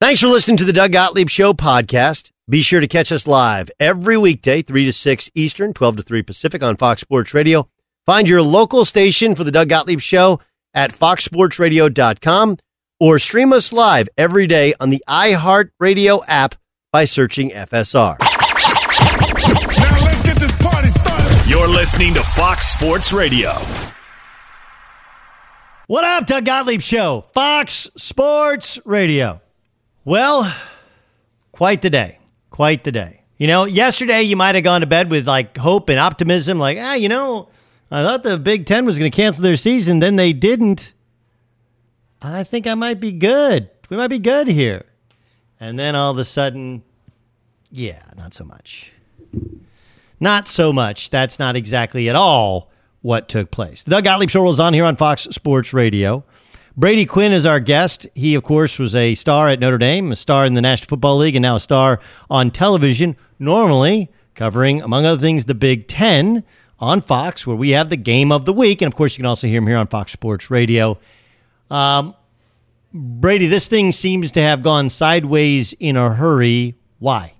Thanks for listening to the Doug Gottlieb Show podcast. Be sure to catch us live every weekday, 3 to 6 Eastern, 12 to 3 Pacific on Fox Sports Radio. Find your local station for the Doug Gottlieb Show at foxsportsradio.com or stream us live every day on the iHeartRadio app by searching FSR. Now let's get this party started. You're listening to Fox Sports Radio. What up, Doug Gottlieb Show, Fox Sports Radio. Well, quite the day. Quite the day. You know, yesterday you might have gone to bed with like hope and optimism, like, I thought the Big Ten was going to cancel their season. Then they didn't. I think I might be good. We might be good here. And then all of a sudden, not so much. Not so much. That's not exactly at all what took place. The Doug Gottlieb Show rolls on here on Fox Sports Radio. Brady Quinn is our guest. He, of course, was a star at Notre Dame, a star in the National Football League, and now a star on television, normally covering, among other things, the Big Ten on Fox, where we have the game of the week. And, of course, you can also hear him here on Fox Sports Radio. Brady, this thing seems to have gone sideways in a hurry. Why?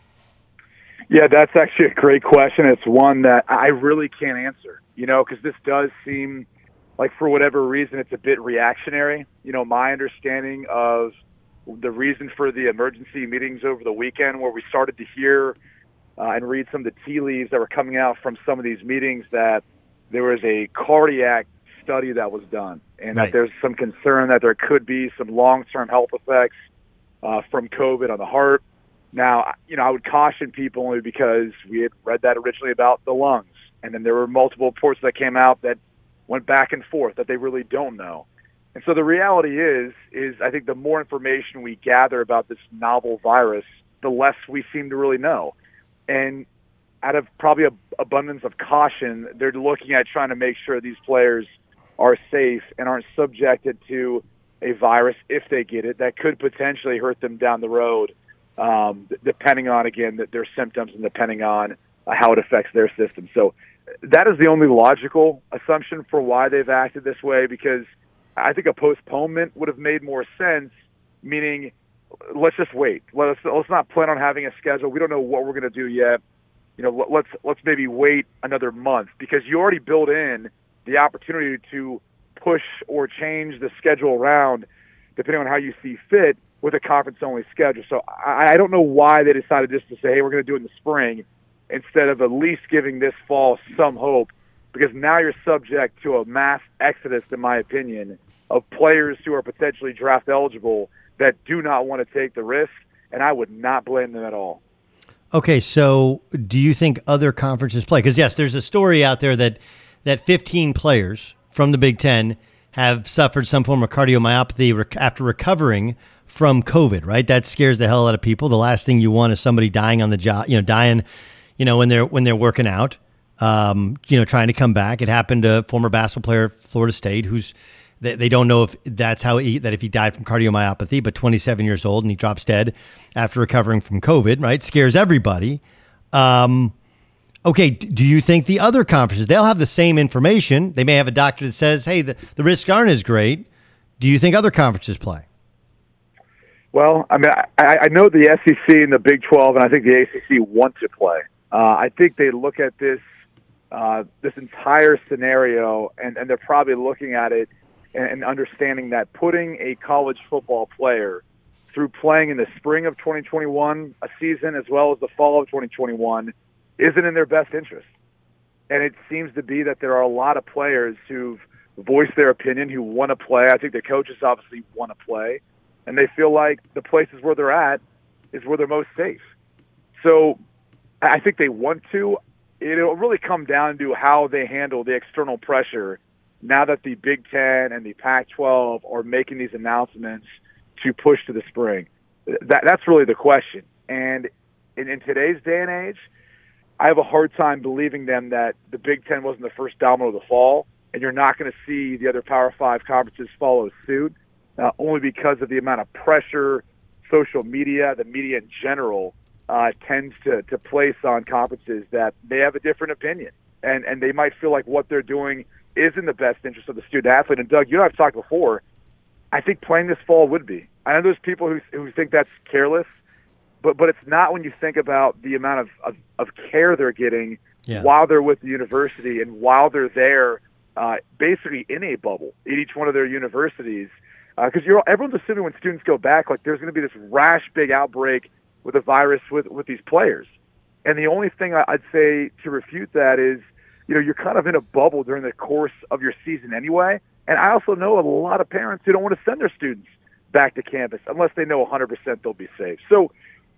Yeah, that's actually a great question. It's one that I really can't answer, because this does seem like, for whatever reason, it's a bit reactionary. My understanding of the reason for the emergency meetings over the weekend, where we started to hear and read some of the tea leaves that were coming out from some of these meetings, that there was a cardiac study that was done, and that there's some concern that there could be some long-term health effects from COVID on the heart. Now, I would caution people only because we had read that originally about the lungs, and then there were multiple reports that came out that went back and forth that they really don't know. And so the reality is I think the more information we gather about this novel virus, the less we seem to really know. And out of probably an abundance of caution, they're looking at trying to make sure these players are safe and aren't subjected to a virus, if they get it, that could potentially hurt them down the road, depending on, again, their symptoms and depending on how it affects their system. So that is the only logical assumption for why they've acted this way, because I think a postponement would have made more sense, meaning let's just wait. Let's not plan on having a schedule. We don't know what we're going to do yet. Let's maybe wait another month, because you already built in the opportunity to push or change the schedule around depending on how you see fit with a conference-only schedule. So I don't know why they decided just to say, hey, we're going to do it in the spring, instead of at least giving this fall some hope, because now you're subject to a mass exodus, in my opinion, of players who are potentially draft eligible that do not want to take the risk, and I would not blame them at all. Okay, so do you think other conferences play? Because, yes, there's a story out there that 15 players from the Big Ten have suffered some form of cardiomyopathy after recovering from COVID, right? That scares the hell out of people. The last thing you want is somebody dying on the job, dying when they're working out, trying to come back. It happened to a former basketball player at Florida State they don't know if that's if he died from cardiomyopathy, but 27 years old and he drops dead after recovering from COVID, right? Scares everybody. Okay, do you think the other conferences, they'll have the same information? They may have a doctor that says, hey, the risks aren't as great. Do you think other conferences play? Well, I mean, I know the SEC and the Big 12, and I think the ACC want to play. I think they look at this entire scenario, and they're probably looking at it and understanding that putting a college football player through playing in the spring of 2021, a season, as well as the fall of 2021, isn't in their best interest. And it seems to be that there are a lot of players who've voiced their opinion, who want to play. I think the coaches obviously want to play, and they feel like the places where they're at is where they're most safe. So I think they want to. It'll really come down to how they handle the external pressure now that the Big Ten and the Pac-12 are making these announcements to push to the spring. That's really the question. And in today's day and age, I have a hard time believing them that the Big Ten wasn't the first domino of the fall, and you're not going to see the other Power 5 conferences follow suit, only because of the amount of pressure, social media, the media in general, tends to place on conferences that may have a different opinion. And they might feel like what they're doing is in the best interest of the student athlete. And Doug, you and I have talked before, I think playing this fall would be. I know there's people who think that's careless, but it's not when you think about the amount of care they're getting while they're with the university and while they're there, basically in a bubble at each one of their universities. Because everyone's assuming when students go back, like there's going to be this rash big outbreak with a virus with these players. And the only thing I'd say to refute that is, you're kind of in a bubble during the course of your season anyway. And I also know a lot of parents who don't want to send their students back to campus unless they know 100% they'll be safe. So,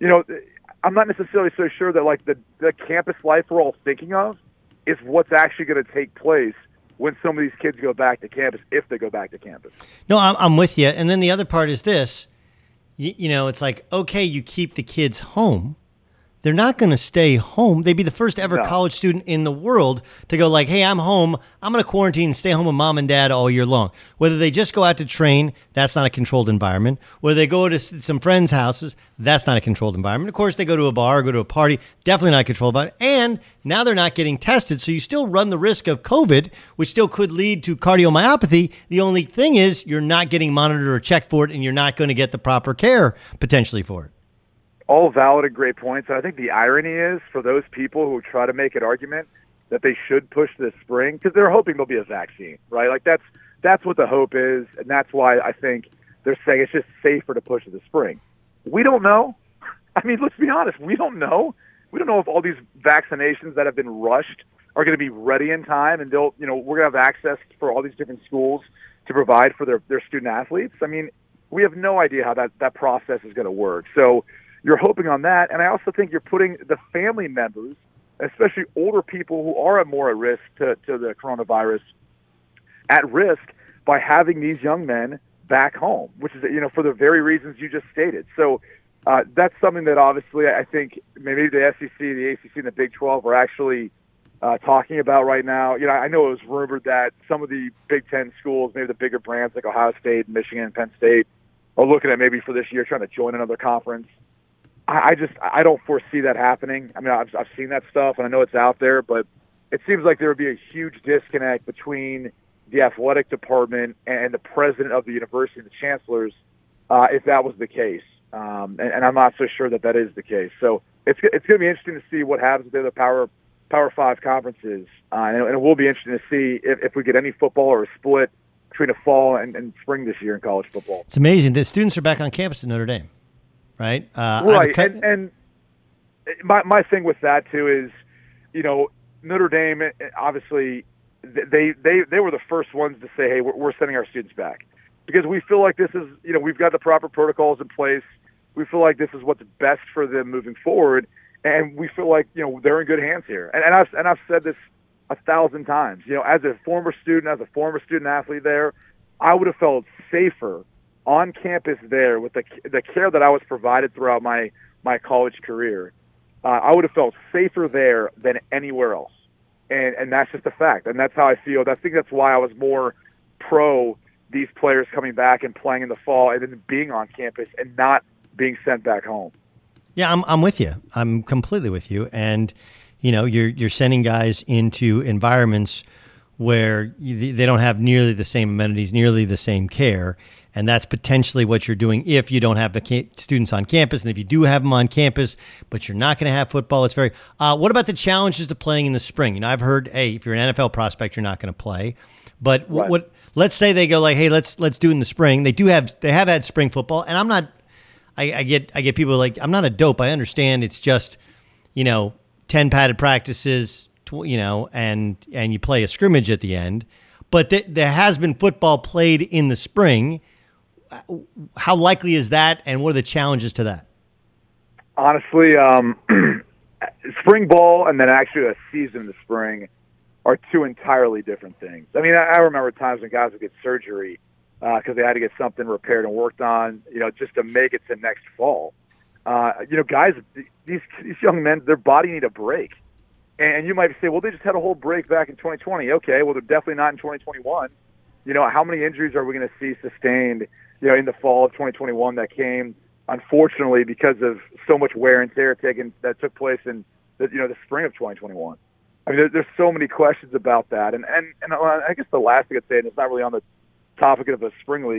I'm not necessarily so sure that like the campus life we're all thinking of is what's actually going to take place when some of these kids go back to campus, if they go back to campus. No, I'm with you. And then the other part is this, it's like, okay, you keep the kids home. They're not going to stay home. They'd be the first ever college student in the world to go like, hey, I'm home. I'm going to quarantine and stay home with mom and dad all year long. Whether they just go out to train, that's not a controlled environment. Whether they go to some friends' houses, that's not a controlled environment. Of course, they go to a bar or go to a party, definitely not a controlled environment. And now they're not getting tested, so you still run the risk of COVID, which still could lead to cardiomyopathy. The only thing is you're not getting monitored or checked for it, and you're not going to get the proper care potentially for it. All valid and great points. And I think the irony is for those people who try to make an argument that they should push this spring because they're hoping there'll be a vaccine, right? Like that's what the hope is, and that's why I think they're saying it's just safer to push to the spring. We don't know. I mean, let's be honest. We don't know. We don't know if all these vaccinations that have been rushed are going to be ready in time, and we're going to have access for all these different schools to provide for their student athletes. I mean, we have no idea how that process is going to work. So you're hoping on that, and I also think you're putting the family members, especially older people who are more at risk to the coronavirus, at risk by having these young men back home, which is, for the very reasons you just stated. So that's something that obviously I think maybe the SEC, the ACC, and the Big 12 are actually talking about right now. I know it was rumored that some of the Big 10 schools, maybe the bigger brands like Ohio State, Michigan, and Penn State, are looking at maybe for this year trying to join another conference. I don't foresee that happening. I mean, I've seen that stuff, and I know it's out there, but it seems like there would be a huge disconnect between the athletic department and the president of the university and the chancellors if that was the case. And I'm not so sure that is the case. So it's going to be interesting to see what happens with the other Power 5 conferences, and it will be interesting to see if we get any football or a split between the fall and spring this year in college football. It's amazing. The students are back on campus at Notre Dame. Right. Right. And my thing with that too is, Notre Dame, obviously they were the first ones to say, hey, we're sending our students back because we feel like this is, we've got the proper protocols in place. We feel like this is what's best for them moving forward. And we feel like, they're in good hands here. And I've said this 1,000 times, as a former student athlete there, I would have felt safer on campus there with the care that I was provided throughout my college career. I would have felt safer there than anywhere else. And that's just a fact. And that's how I feel. I think that's why I was more pro these players coming back and playing in the fall and then being on campus and not being sent back home. Yeah, I'm with you. I'm completely with you. And, you're sending guys into environments where they don't have nearly the same amenities, nearly the same care. And that's potentially what you're doing if you don't have the students on campus. And if you do have them on campus, but you're not going to have football, it's very what about the challenges to playing in the spring? I've heard, hey, if you're an NFL prospect, you're not going to play. But right. Let's say they go like, hey, let's do it in the spring. They have had spring football. And I'm not, I get people like, I'm not a dope. I understand it's just, 10 padded practices, and you play a scrimmage at the end. But there has been football played in the spring. How likely is that, and what are the challenges to that? Honestly, spring ball and then actually a season in the spring are two entirely different things. I mean, I remember times when guys would get surgery because they had to get something repaired and worked on, just to make it to next fall. Guys, these young men, their body need a break. And you might say, well, they just had a whole break back in 2020. Okay, well, they're definitely not in 2021. How many injuries are we going to see sustained, in the fall of 2021 that came, unfortunately, because of so much wear and tear that took place in the spring of 2021. I mean, there's so many questions about that. And I guess the last thing I'd say, and it's not really on the topic of a spring league, because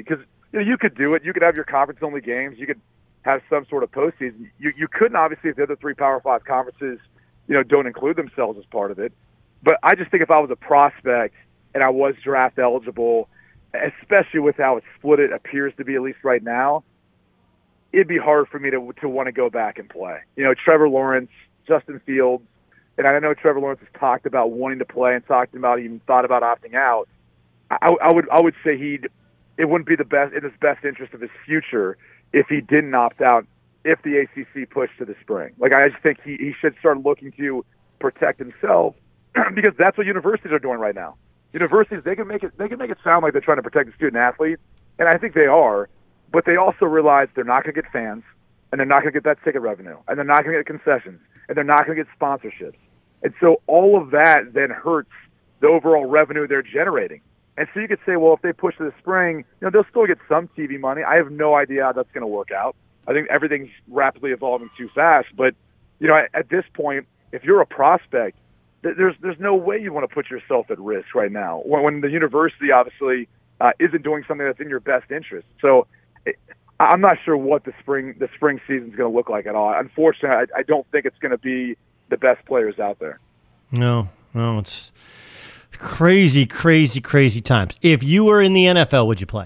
you could do it. You could have your conference-only games. You could have some sort of postseason. You couldn't, obviously, if the other 3 Power 5 conferences, don't include themselves as part of it. But I just think if I was a prospect and I was draft eligible, especially with how it's split it appears to be, at least right now, it'd be hard for me to want to go back and play. Trevor Lawrence, Justin Fields, and I know Trevor Lawrence has talked about wanting to play and talked about even thought about opting out. I would say it wouldn't be in his best interest of his future if he didn't opt out if the ACC pushed to the spring. I just think he should start looking to protect himself because that's what universities are doing right now. Universities, they can make it sound like they're trying to protect the student athlete, and I think they are, but they also realize they're not going to get fans, and they're not going to get that ticket revenue, and they're not going to get concessions, and they're not going to get sponsorships. And so all of that then hurts the overall revenue they're generating. And so you could say, well, if they push to the spring, they'll still get some TV money. I have no idea how that's going to work out. I think everything's rapidly evolving too fast. But, at this point, if you're a prospect, there's no way you want to put yourself at risk right now when the university obviously isn't doing something that's in your best interest. So I'm not sure what the spring season is going to look like at all. Unfortunately, I don't think it's going to be the best players out there. No, it's crazy, crazy, crazy times. If you were in the NFL, would you play?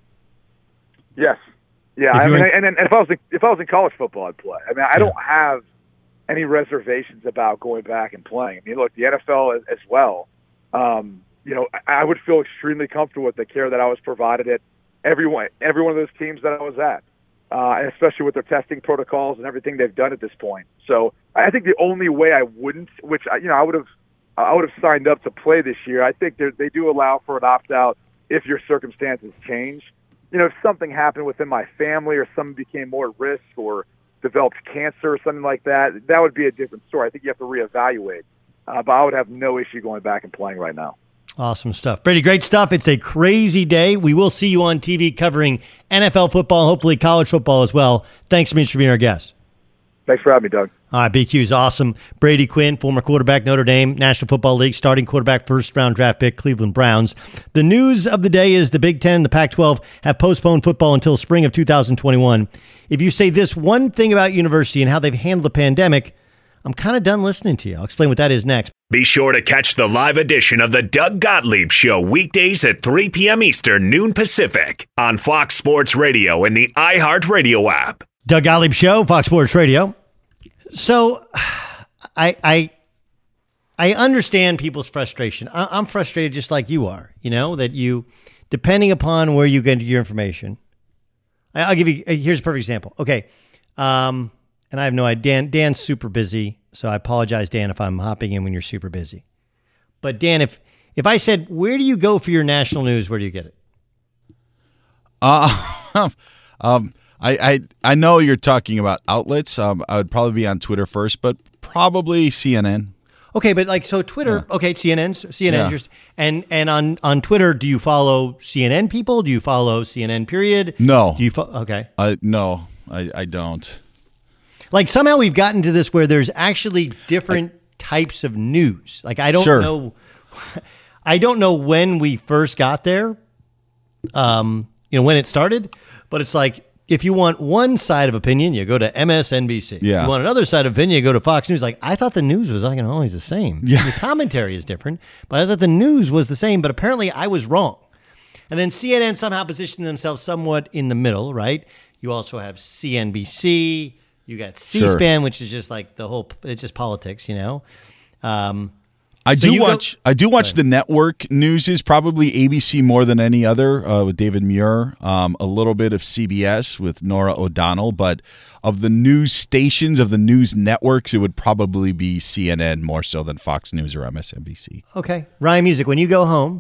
Yes. Yeah. And if I was in college football, I'd play. I don't have any reservations about going back and playing. Look, the NFL as well. I would feel extremely comfortable with the care that I was provided at every one of those teams that I was at, and especially with their testing protocols and everything they've done at this point. So I think the only way I wouldn't, which I would have signed up to play this year. I think they do allow for an opt-out if your circumstances change. If something happened within my family or someone became more at risk or developed cancer or something like that, that would be a different story. I think you have to reevaluate. But I would have no issue going back and playing right now. Awesome stuff. Brady, great stuff. It's a crazy day. We will see you on TV covering NFL football, hopefully college football as well. Thanks so much for being our guest. Thanks for having me, Doug. All right, BQ is awesome. Brady Quinn, former quarterback, Notre Dame, National Football League, starting quarterback, first-round draft pick, Cleveland Browns. The news of the day is the Big Ten and the Pac-12 have postponed football until spring of 2021. If you say this one thing about university and how they've handled the pandemic, I'm kind of done listening to you. I'll explain what that is next. Be sure to catch the live edition of the Doug Gottlieb Show weekdays at 3 p.m. Eastern, noon Pacific on Fox Sports Radio and the iHeartRadio app. Doug Gottlieb Show, Fox Sports Radio. So I understand people's frustration. I'm frustrated just like you are, that you, depending upon where you get your information. I'll give you, here's a perfect example. Okay. And I have no idea. Dan's super busy, so I apologize, Dan, if I'm hopping in when you're super busy. But Dan, if I said, where do you go for your national news, where do you get it? I know you're talking about outlets. I would probably be on Twitter first, but probably CNN. Okay, but so Twitter, yeah. Okay, CNN, Yeah. Just and on Twitter, do you follow CNN people? Do you follow CNN period? No. Do you okay? No, I don't. Like somehow we've gotten to this where there's actually different types of news. Like I don't know. I don't know when we first got there. When it started, but it's like, if you want one side of opinion, you go to MSNBC. Yeah. You want another side of opinion, you go to Fox News. Like, I thought the news was always the same. Yeah. The commentary is different, but I thought the news was the same, but apparently I was wrong. And then CNN somehow positioned themselves somewhat in the middle, right? You also have CNBC. You got C-SPAN, which is just like it's just politics, I do watch the network news is probably ABC more than any other with David Muir, a little bit of CBS with Nora O'Donnell, but of the news stations, of the news networks, it would probably be CNN more so than Fox News or MSNBC. Okay. Ryan Music, when you go home,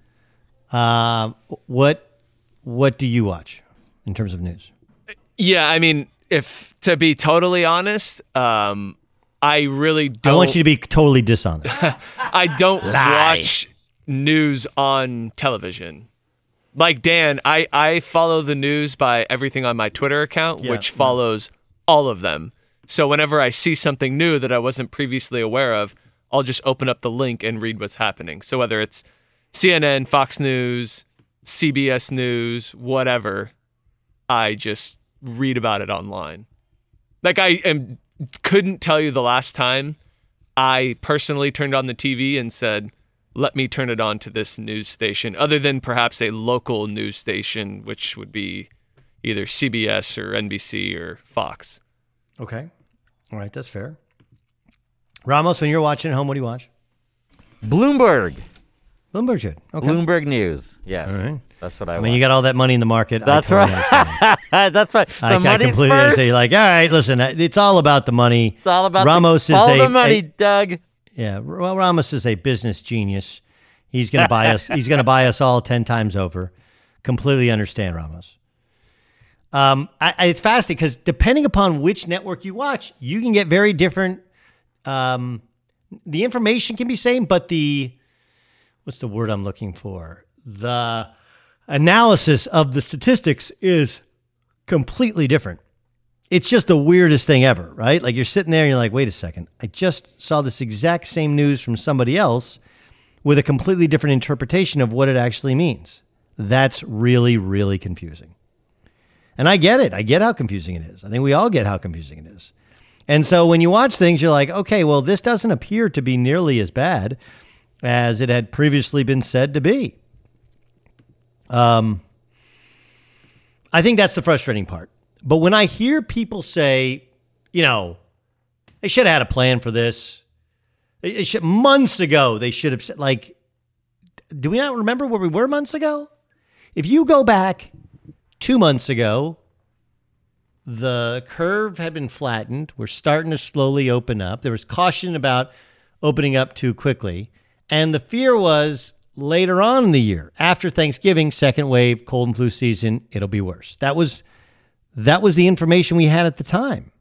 what do you watch in terms of news? Yeah, if to be totally honest, I really don't. I want you to be totally dishonest. I don't watch news on television. Like Dan, I follow the news by everything on my Twitter account, which follows all of them. So whenever I see something new that I wasn't previously aware of, I'll just open up the link and read what's happening. So whether it's CNN, Fox News, CBS News, whatever. I just read about it online. Like couldn't tell you the last time I personally turned on the TV and said, let me turn it on to this news station, other than perhaps a local news station, which would be either CBS or NBC or Fox. Okay. All right, that's fair. Ramos, when you're watching at home, what do you watch? Bloomberg. Bloomberg's good. Okay. Bloomberg News. Yes. All right. That's what I mean, want. you got all that money in the market. That's right. That's right. I completely understand. You're like, all right, listen, it's all about the money. It's all about Ramos the money, Doug. Yeah, well, Ramos is a business genius. He's going to buy us. He's going to buy us all 10 times over. Completely understand, Ramos. It's fascinating because depending upon which network you watch, you can get very different. The information can be same, but what's the word I'm looking for? The analysis of the statistics is completely different. It's just the weirdest thing ever, right? Like you're sitting there and you're like, wait a second. I just saw this exact same news from somebody else with a completely different interpretation of what it actually means. That's really, really confusing. And I get it. I get how confusing it is. I think we all get how confusing it is. And so when you watch things, you're like, okay, well, this doesn't appear to be nearly as bad as it had previously been said to be. I think that's the frustrating part. But when I hear people say, they should have had a plan for this. Months ago, they should have said, like, do we not remember where we were months ago? If you go back 2 months ago, the curve had been flattened. We're starting to slowly open up. There was caution about opening up too quickly. And the fear was later on in the year, after Thanksgiving, second wave, cold and flu season, it'll be worse. That was the information we had at the time.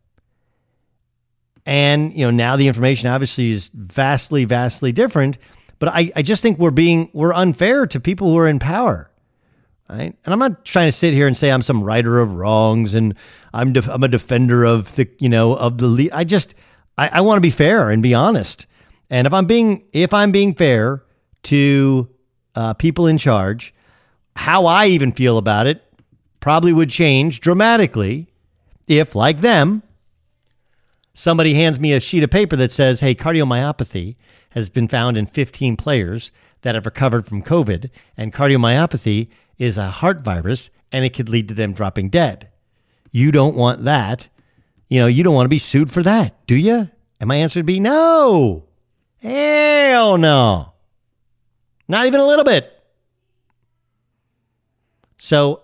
And, now the information obviously is vastly, vastly different. But I just think we're unfair to people who are in power. Right? And I'm not trying to sit here and say I'm some righter of wrongs and I'm a defender of the lead. I want to be fair and be honest. And if I'm being fair to people in charge, how I even feel about it probably would change dramatically if, like them, somebody hands me a sheet of paper that says, hey, cardiomyopathy has been found in 15 players that have recovered from COVID, and cardiomyopathy is a heart virus, and it could lead to them dropping dead. You don't want that. You don't want to be sued for that, do you? And my answer would be no. Hell no. Not even a little bit. So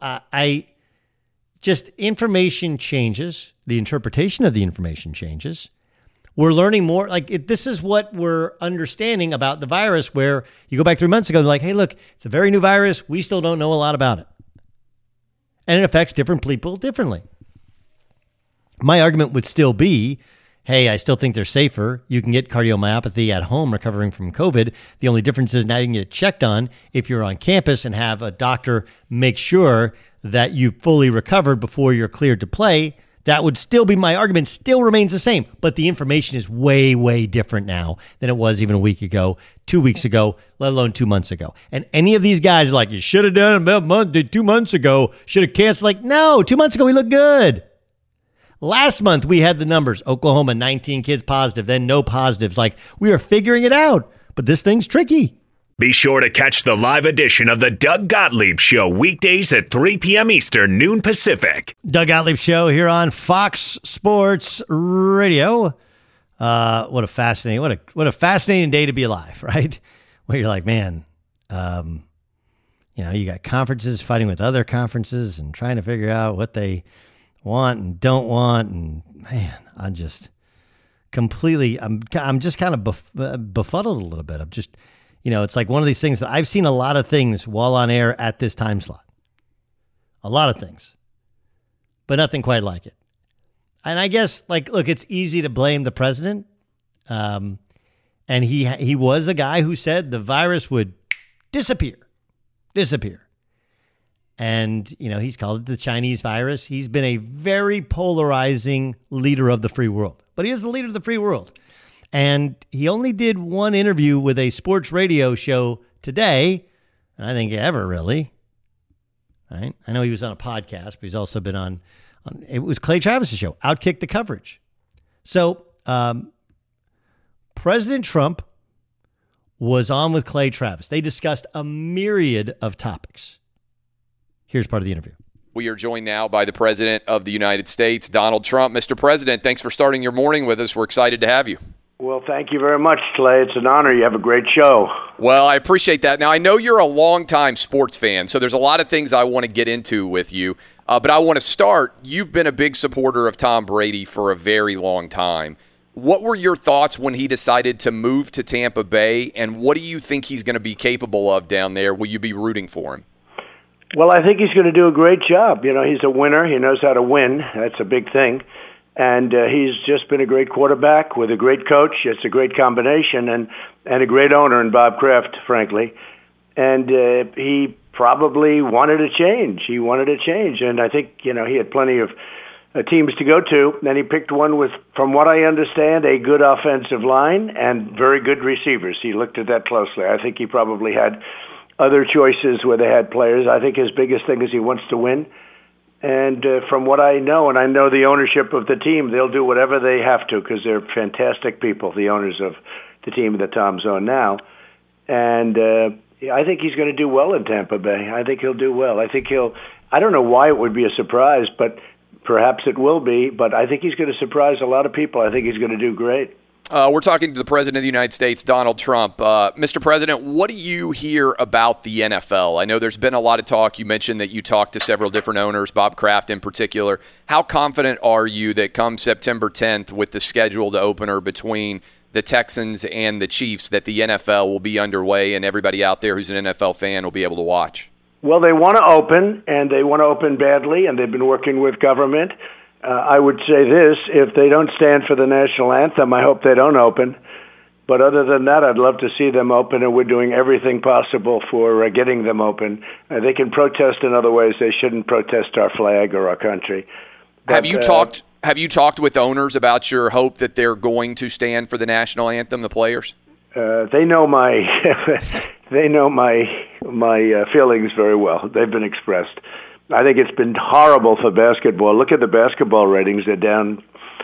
information changes. The interpretation of the information changes. We're learning more. This is what we're understanding about the virus, where you go back 3 months ago, they're like, hey, look, it's a very new virus. We still don't know a lot about it. And it affects different people differently. My argument would still be, hey, I still think they're safer. You can get cardiomyopathy at home recovering from COVID. The only difference is now you can get it checked on if you're on campus and have a doctor make sure that you've fully recovered before you're cleared to play. That would still be my argument, still remains the same. But the information is way, way different now than it was even a week ago, 2 weeks ago, let alone 2 months ago. And any of these guys are like, you should have done it about 2 months ago, should have canceled. Like, no, 2 months ago, we looked good. Last month, we had the numbers. Oklahoma, 19 kids positive, then no positives. Like, we are figuring it out. But this thing's tricky. Be sure to catch the live edition of the Doug Gottlieb Show weekdays at 3 p.m. Eastern, noon Pacific. Doug Gottlieb Show here on Fox Sports Radio. What a fascinating day to be alive, right? Where you're like, man, you got conferences fighting with other conferences and trying to figure out what they want and don't want, and man, I'm just kind of befuddled a little bit. I'm just. It's like one of these things that I've seen a lot of things while on air at this time slot. A lot of things. But nothing quite like it. And I guess, look, it's easy to blame the president. And he was a guy who said the virus would disappear. And, he's called it the Chinese virus. He's been a very polarizing leader of the free world. But he is the leader of the free world. And he only did one interview with a sports radio show today, I think ever really, right? I know he was on a podcast, but he's also been on it was Clay Travis' show, Outkick the Coverage. So President Trump was on with Clay Travis. They discussed a myriad of topics. Here's part of the interview. We are joined now by the President of the United States, Donald Trump. Mr. President, thanks for starting your morning with us. We're excited to have you. Well, thank you very much, Clay. It's an honor. You have a great show. Well, I appreciate that. Now, I know you're a longtime sports fan, so there's a lot of things I want to get into with you. But I want to start. You've been a big supporter of Tom Brady for a very long time. What were your thoughts when he decided to move to Tampa Bay, and what do you think he's going to be capable of down there? Will you be rooting for him? Well, I think he's going to do a great job. You know, he's a winner. He knows how to win. That's a big thing. And he's just been a great quarterback with a great coach. It's a great combination, and a great owner in Bob Kraft, frankly. And he probably wanted a change. He wanted a change. And I think, you know, he had plenty of teams to go to. And he picked one with, from what I understand, a good offensive line and very good receivers. He looked at that closely. I think he probably had other choices where they had players. I think his biggest thing is he wants to win. And from what I know, and I know the ownership of the team, they'll do whatever they have to because they're fantastic people, the owners of the team that Tom's on now. And I think he's going to do well in Tampa Bay. I think he'll do well. I don't know why it would be a surprise, but perhaps it will be. But I think he's going to surprise a lot of people. I think he's going to do great. We're talking to the President of the United States, Donald Trump. Mr. President, what do you hear about the NFL? I know there's been a lot of talk. You mentioned that you talked to several different owners, Bob Kraft in particular. How confident are you that come September 10th with the scheduled opener between the Texans and the Chiefs that the NFL will be underway and everybody out there who's an NFL fan will be able to watch? Well, they want to open, and they want to open badly, and they've been working with government. I would say this, if they don't stand for the national anthem, I hope they don't open. But other than that, I'd love to see them open, and we're doing everything possible for getting them open. They can protest in other ways. They shouldn't protest our flag or our country. But, Have you talked with owners about your hope that they're going to stand for the national anthem, the players? They know my my feelings very well. They've been expressed. I think it's been horrible for basketball. Look at the basketball ratings. They're down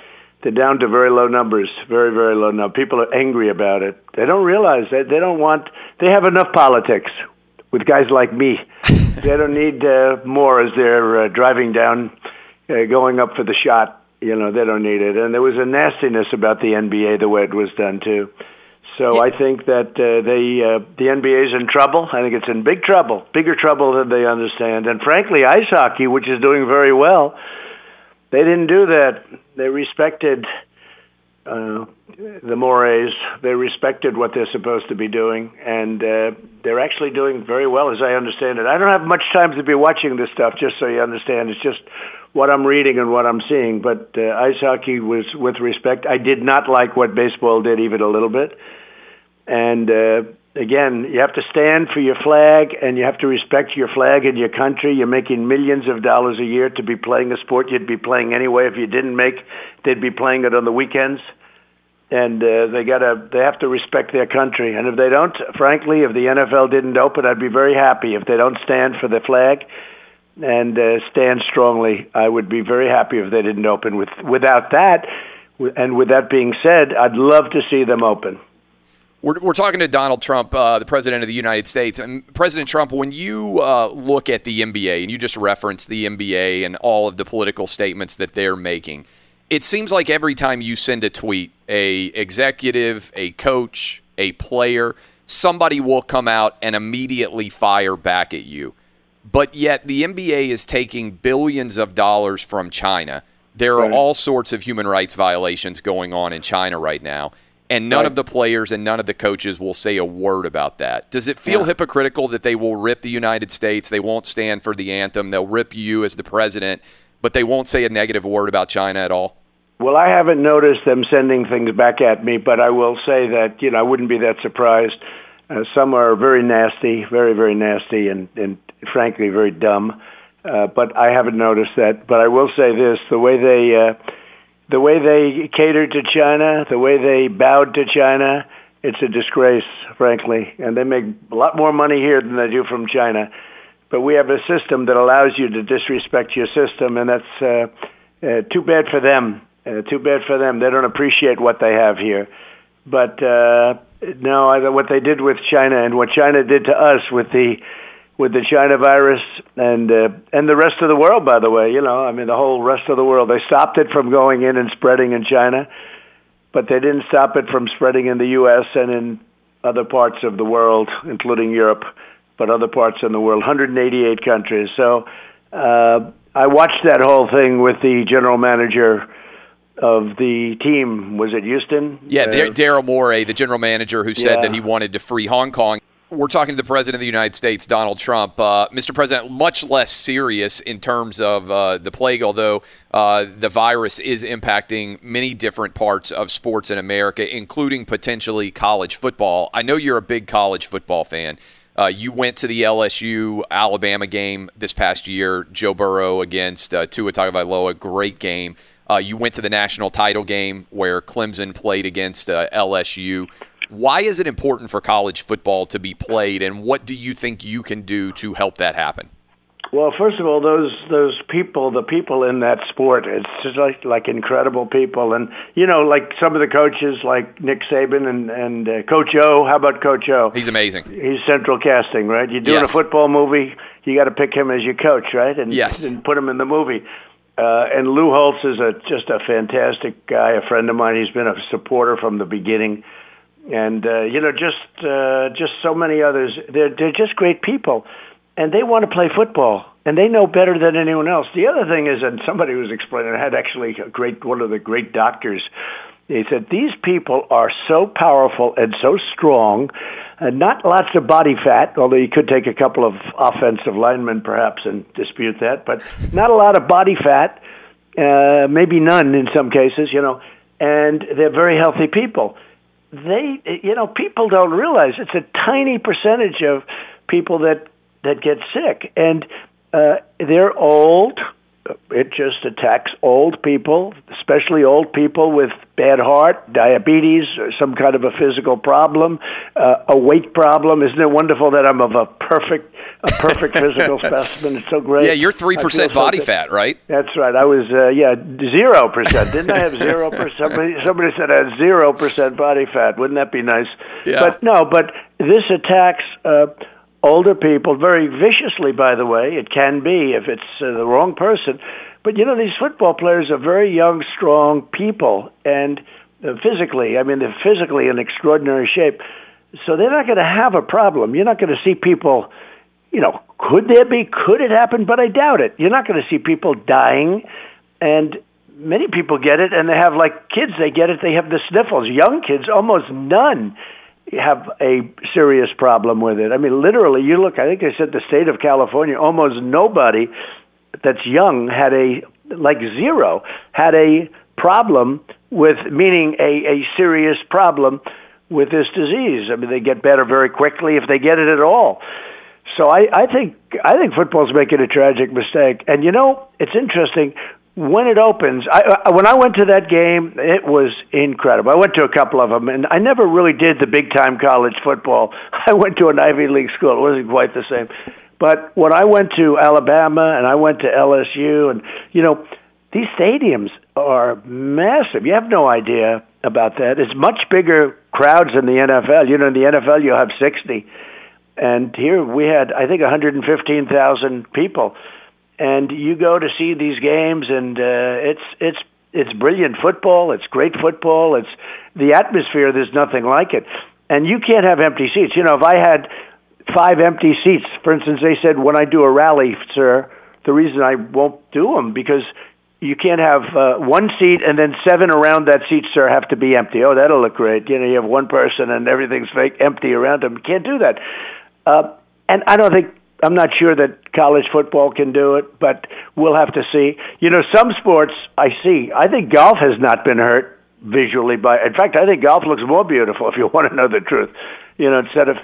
to very low numbers, very, very low numbers. People are angry about it. They don't realize that they have enough politics with guys like me. They don't need more as they're driving down, going up for the shot. You know, they don't need it. And there was a nastiness about the NBA, the way it was done, too. So I think that the NBA is in trouble. I think it's in big trouble, bigger trouble than they understand. And frankly, ice hockey, which is doing very well, they didn't do that. They respected the mores. They respected what they're supposed to be doing, and they're actually doing very well, as I understand it. I don't have much time to be watching this stuff, just so you understand. It's just what I'm reading and what I'm seeing. But ice hockey was with respect. I did not like what baseball did even a little bit. And, again, you have to stand for your flag, and you have to respect your flag and your country. You're making millions of dollars a year to be playing a sport you'd be playing anyway. If you didn't they'd be playing it on the weekends. And they have to respect their country. And if they don't, frankly, if the NFL didn't open, I'd be very happy. If they don't stand for the flag and stand strongly, I would be very happy if they didn't open. Without that, and with that being said, I'd love to see them open. We're talking to Donald Trump, the President of the United States. And President Trump, when you look at the NBA, and you just referenced the NBA and all of the political statements that they're making, it seems like every time you send a tweet, a executive, a coach, a player, somebody will come out and immediately fire back at you. But yet the NBA is taking billions of dollars from China. There are all sorts of human rights violations going on in China right now. And none of the players and none of the coaches will say a word about that. Does it feel hypocritical that they will rip the United States, they won't stand for the anthem, they'll rip you as the president, but they won't say a negative word about China at all? Well, I haven't noticed them sending things back at me, but I will say that, I wouldn't be that surprised. Some are very nasty, very, very nasty, and frankly, very dumb. But I haven't noticed that. But I will say this, the way they catered to China, the way they bowed to China, it's a disgrace, frankly. And they make a lot more money here than they do from China. but we have a system that allows you to disrespect your system, and that's too bad for them. Too bad for them. They don't appreciate what they have here. But no, what they did with China and what China did to us with the China virus and the rest of the world, by the way, the whole rest of the world, they stopped it from going in and spreading in China, but they didn't stop it from spreading in the U.S. and in other parts of the world, including Europe, but other parts in the world, 188 countries. So I watched that whole thing with the general manager of the team. Was it Houston? Yeah, Daryl Morey, the general manager, who said that he wanted to free Hong Kong. We're talking to the President of the United States, Donald Trump. Mr. President, much less serious in terms of the plague, although the virus is impacting many different parts of sports in America, including potentially college football. I know you're a big college football fan. You went to the LSU-Alabama game this past year, Joe Burrow against Tua Tagovailoa, great game. You went to the national title game where Clemson played against LSU. Why is it important for college football to be played, and what do you think you can do to help that happen? Well, first of all, those people, the people in that sport, it's just like incredible people. And, like some of the coaches like Nick Saban and Coach O. How about Coach O? He's amazing. He's central casting, right? You're doing a football movie, you got to pick him as your coach, right? And put him in the movie. And Lou Holtz is just a fantastic guy, a friend of mine. He's been a supporter from the beginning. And, just so many others. They're just great people. And they want to play football. And they know better than anyone else. The other thing is, and somebody was explaining, I had actually one of the great doctors. He said, these people are so powerful and so strong, and not lots of body fat, although you could take a couple of offensive linemen perhaps and dispute that, but not a lot of body fat, maybe none in some cases, and they're very healthy people. People don't realize it's a tiny percentage of people that get sick, and they're old. It just attacks old people, especially old people with bad heart, diabetes, or some kind of a physical problem, a weight problem. Isn't it wonderful that I'm of a perfect physical specimen? It's so great. Yeah, you're 3% body fat, right? That's right. I was 0%. Didn't I have 0%? Somebody said I had 0% body fat. Wouldn't that be nice? Yeah. But this attacks older people very viciously, by the way. It can be if it's the wrong person. But, these football players are very young, strong people, and physically, they're physically in extraordinary shape. So they're not going to have a problem. You're not going to see people, could it happen? But I doubt it. You're not going to see people dying, and many people get it, and they have, like kids, they get it, they have the sniffles. Young kids, almost none have a serious problem with it. Literally, you look, I think they said the state of California, almost nobody that's young had zero, had a problem with, meaning a serious problem with this disease. They get better very quickly if they get it at all. So I think football's making a tragic mistake. And, it's interesting. When it opens, when I went to that game, it was incredible. I went to a couple of them, and I never really did the big-time college football. I went to an Ivy League school. It wasn't quite the same. But when I went to Alabama and I went to LSU, and, these stadiums are massive. You have no idea about that. It's much bigger crowds in the NFL. In the NFL, you'll have 60. And here we had, I think, 115,000 people. And you go to see these games, and it's brilliant football. It's great football. It's the atmosphere. There's nothing like it. And you can't have empty seats. If I had 5 empty seats, for instance, they said when I do a rally, sir, the reason I won't do them because you can't have 1 seat and then 7 around that seat, sir, have to be empty. Oh, that'll look great. You have one person and everything's empty around them. You can't do that. And I'm not sure that college football can do it, but we'll have to see. Some sports I see. I think golf has not been hurt visually in fact, I think golf looks more beautiful if you want to know the truth. Instead of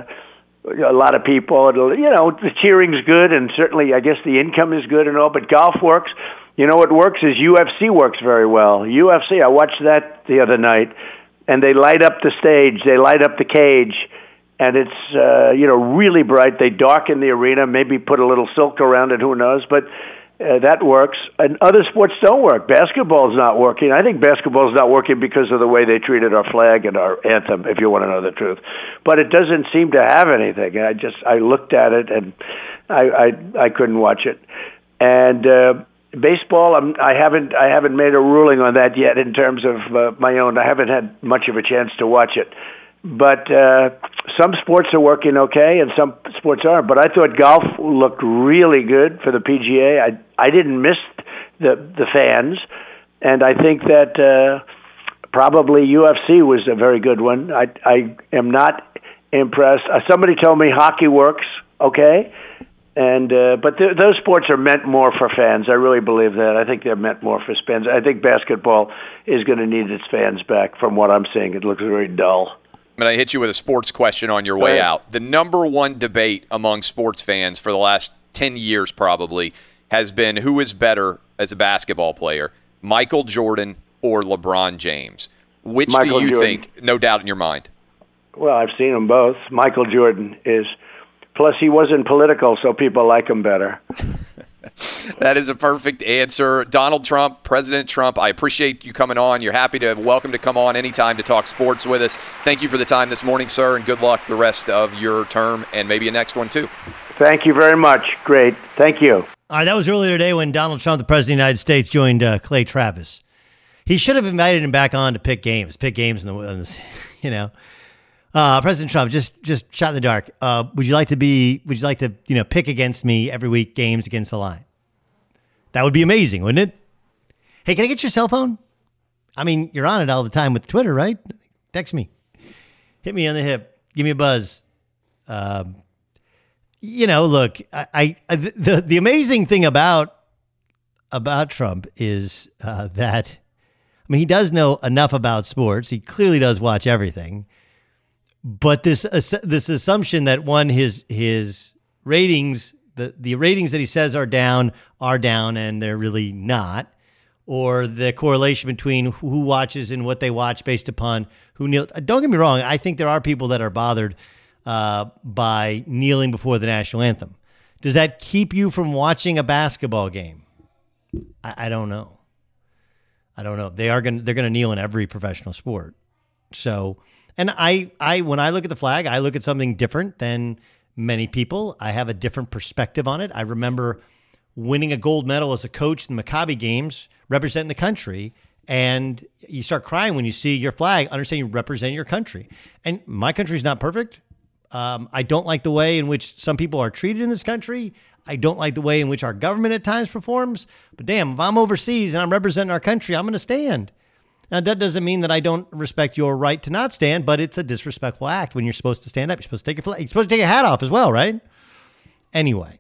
a lot of people, the cheering's good, and certainly I guess the income is good and all, but golf works. What works is UFC works very well. UFC, I watched that the other night, and they light up the stage, they light up the cage, and it's really bright. They darken the arena, maybe put a little silk around it, who knows, but that works. And other sports don't work. Basketball's not working. I think basketball's not working because of the way they treated our flag and our anthem, if you want to know the truth. But it doesn't seem to have anything. I looked at it and I couldn't watch it. And baseball, I haven't made a ruling on that yet in terms of my own. I haven't had much of a chance to watch it. But some sports are working okay, and some sports aren't. But I thought golf looked really good for the PGA. I didn't miss the fans, and I think that probably UFC was a very good one. I am not impressed. Somebody told me hockey works okay, and but those sports are meant more for fans. I really believe that. I think they're meant more for fans. I think basketball is going to need its fans back. From what I'm seeing, it looks very dull. I'm going to hit you with a sports question on your way out. The number one debate among sports fans for the last 10 years probably has been who is better as a basketball player, Michael Jordan or LeBron James. Which Michael do you Jordan. think, no doubt in your mind? Well, I've seen them both. Michael Jordan is. Plus, he wasn't political, so people like him better. That is a perfect answer. Donald Trump, President Trump, I appreciate you coming on. You're welcome to come on anytime to talk sports with us. Thank you for the time this morning, sir, and good luck the rest of your term and maybe a next one, too. Thank you very much. Great. Thank you. All right, that was earlier today when Donald Trump, the President of the United States, joined Clay Travis. He should have invited him back on to pick games in the President Trump, just shot in the dark. Would you like to pick against me every week, games against the line? That would be amazing, wouldn't it? Hey, can I get your cell phone? I mean, you're on it all the time with Twitter, right? Text me. Hit me on the hip. Give me a buzz. Look, the amazing thing about Trump is that, he does know enough about sports. He clearly does watch everything. But this assumption that his ratings, the ratings that he says are down, and they're really not, or the correlation between who watches and what they watch based upon who kneel. Don't get me wrong. I think there are people that are bothered by kneeling before the national anthem. Does that keep you from watching a basketball game? I don't know. They're going to kneel in every professional sport. So. And I when I look at the flag, I look at something different than many people. I have a different perspective on it. I remember winning a gold medal as a coach in the Maccabi games, representing the country, and you start crying when you see your flag, understand you represent your country. And my country's not perfect. I don't like the way in which some people are treated in this country. I don't like the way in which our government at times performs. But damn, if I'm overseas and I'm representing our country, I'm going to stand. Now, that doesn't mean that I don't respect your right to not stand, but it's a disrespectful act when you're supposed to stand up. You're supposed to take your flag. You're supposed to take your hat off as well, right? Anyway.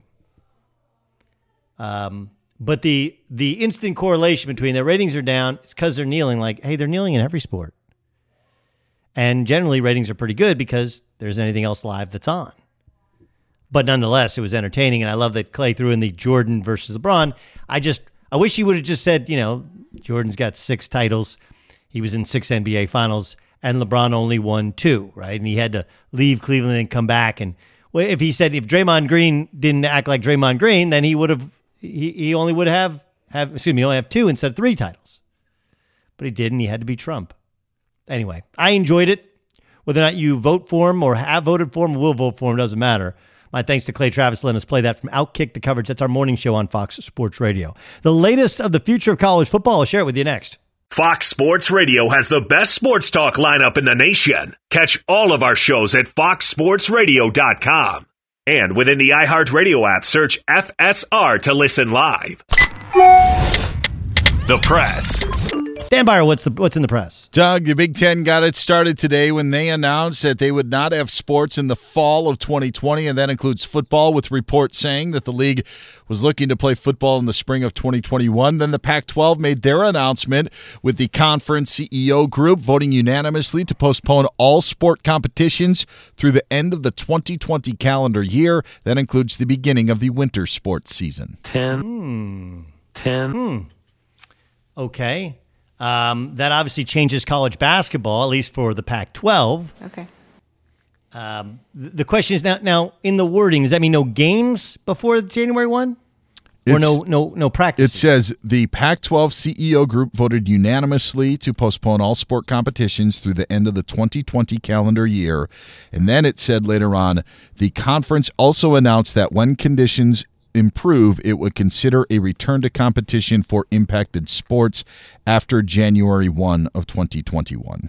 But the instant correlation between their ratings are down, it's because they're kneeling. Like, hey, they're kneeling in every sport. And generally, ratings are pretty good because there's anything else live that's on. But nonetheless, it was entertaining, and I love that Clay threw in the Jordan versus LeBron. I wish he would have just said, Jordan's got 6 titles. He was in 6 NBA finals, and LeBron only won 2, right? And he had to leave Cleveland and come back. And if he said if Draymond Green didn't act like Draymond Green, then he only would have 2 instead of 3 titles. But he didn't. He had to be Trump. Anyway, I enjoyed it. Whether or not you vote for him or have voted for him or will vote for him doesn't matter. My thanks to Clay Travis letting us play that from Outkick the Coverage. That's our morning show on Fox Sports Radio. The latest of the future of college football. I'll share it with you next. Fox Sports Radio has the best sports talk lineup in the nation. Catch all of our shows at foxsportsradio.com. And within the iHeartRadio app, search FSR to listen live. The press. Dan Byer, what's in the press? Doug, the Big Ten got it started today when they announced that they would not have sports in the fall of 2020, and that includes football, with reports saying that the league was looking to play football in the spring of 2021. Then the Pac-12 made their announcement, with the conference CEO group voting unanimously to postpone all sport competitions through the end of the 2020 calendar year. That includes the beginning of the winter sports season. 10. Okay. That obviously changes college basketball, at least for the Pac-12. Okay. The question is now in the wording, does that mean no games before January 1? Or no practice? It says the Pac-12 CEO group voted unanimously to postpone all sport competitions through the end of the 2020 calendar year. And then it said later on, the conference also announced that when conditions improve, it would consider a return to competition for impacted sports after January 1 of 2021.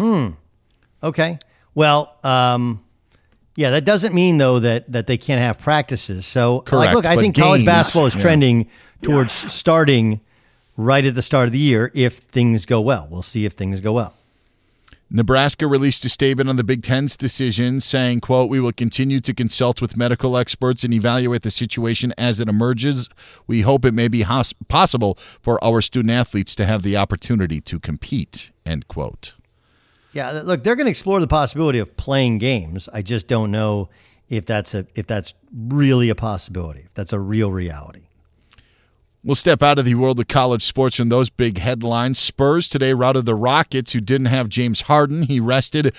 Okay. Well, yeah, that doesn't mean, though, that they can't have practices. So, Correct, look, I but think college games, basketball is trending towards starting right at the start of the year if things go well. We'll see if things go well. Nebraska released a statement on the Big Ten's decision saying, quote, "We will continue to consult with medical experts and evaluate the situation as it emerges. We hope it may be possible for our student athletes to have the opportunity to compete," end quote. Yeah, look, they're going to explore the possibility of playing games. I just don't know if that's really a possibility, if that's a real reality. We'll step out of the world of college sports from those big headlines. Spurs today routed the Rockets, who didn't have James Harden. He rested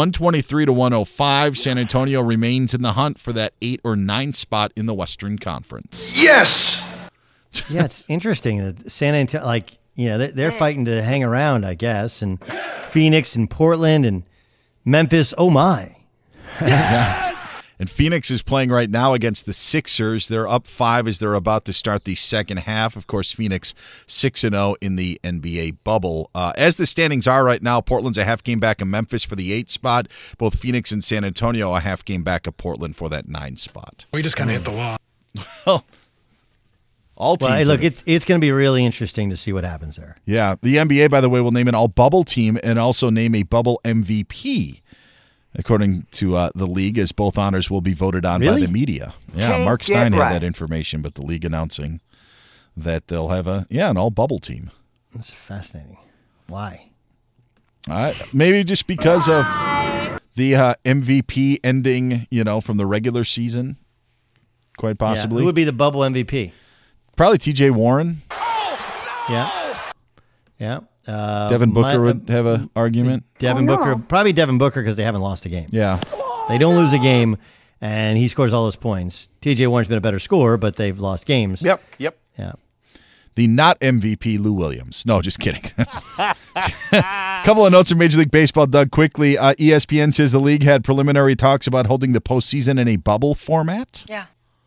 123-105. San Antonio remains in the hunt for that 8 or 9 spot in the Western Conference. Yes! Yeah, it's interesting that San Antonio, they're fighting to hang around, I guess, and Phoenix and Portland and Memphis, oh my. Yeah. And Phoenix is playing right now against the Sixers. They're up 5 as they're about to start the second half. Of course, Phoenix 6-0 in the NBA bubble. As the standings are right now, Portland's a half game back of Memphis for the 8 spot. Both Phoenix and San Antonio a half game back of Portland for that 9 spot. We just kind of hit the wall. Well, all teams. Well, hey, look, it's going to be really interesting to see what happens there. Yeah. The NBA, by the way, will name an all-bubble team and also name a bubble MVP, according to the league, as both honors will be voted on by the media. Yeah, Mark Stein had that information, but the league announcing that they'll have an all-bubble team. That's fascinating. Why? Maybe just because of the MVP ending, from the regular season, quite possibly. Yeah. Who would be the bubble MVP? Probably T.J. Warren. Yeah. Devin Booker would have an argument. Probably Devin Booker because they haven't lost a game. Yeah. They don't lose a game, and he scores all those points. T.J. Warren's been a better scorer, but they've lost games. Yep. Yeah. The not MVP, Lou Williams. No, just kidding. Couple of notes from Major League Baseball, Doug, quickly. ESPN says the league had preliminary talks about holding the postseason in a bubble format. Yeah.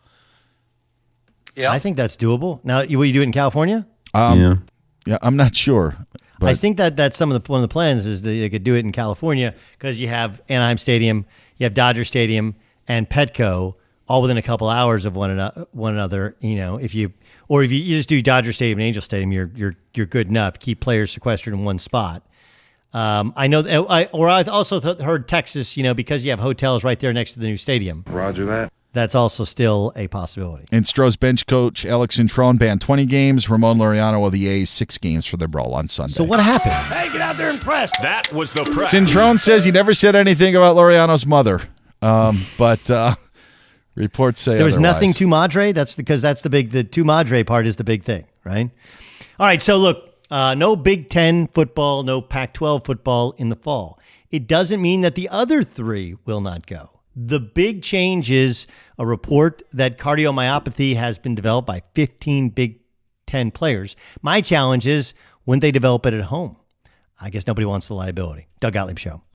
I think that's doable. Now, will you do it in California? Yeah, I'm not sure. But I think that's one of the plans is that they could do it in California because you have Anaheim Stadium, you have Dodger Stadium, and Petco all within a couple hours of one another. If you just do Dodger Stadium and Angel Stadium, you're good enough. Keep players sequestered in one spot. I know. I also heard Texas, because you have hotels right there next to the new stadium. Roger that. That's also still a possibility. And Stros bench coach Alex Cintron banned 20 games. Ramon Laureano of the A's 6 games for their brawl on Sunday. So what happened? Hey, get out there and press. That was the press. Cintron says he never said anything about Laureano's mother, but reports say there was otherwise. nothing to Madre. That's because the to Madre part is the big thing, right? All right. So look, no Big Ten football, no Pac-12 football in the fall. It doesn't mean that the other 3 will not go. The big change is a report that cardiomyopathy has been developed by 15 Big Ten players. My challenge is when they develop it at home. I guess nobody wants the liability. Doug Gottlieb Show.